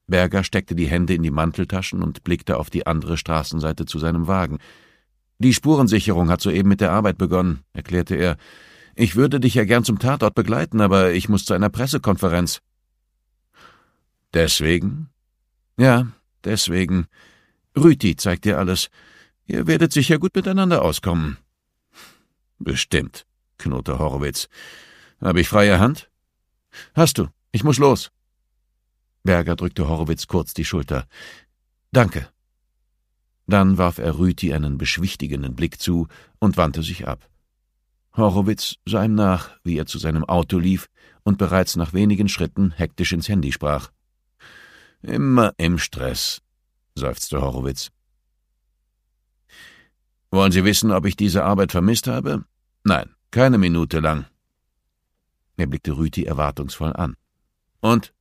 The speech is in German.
Berger steckte die Hände in die Manteltaschen und blickte auf die andere Straßenseite zu seinem Wagen. »Die Spurensicherung hat soeben mit der Arbeit begonnen«, erklärte er. »Ich würde dich ja gern zum Tatort begleiten, aber ich muss zu einer Pressekonferenz.« »Deswegen?« »Ja, deswegen. Rüti zeigt dir alles. Ihr werdet sicher gut miteinander auskommen.« »Bestimmt«, knurrte Horowitz. »Habe ich freie Hand?« »Hast du. Ich muss los.« Berger drückte Horowitz kurz die Schulter. »Danke.« Dann warf er Rüti einen beschwichtigenden Blick zu und wandte sich ab. Horowitz sah ihm nach, wie er zu seinem Auto lief und bereits nach wenigen Schritten hektisch ins Handy sprach. »Immer im Stress«, seufzte Horowitz. »Wollen Sie wissen, ob ich diese Arbeit vermisst habe? Nein, keine Minute lang.« Er blickte Rüti erwartungsvoll an. »Und?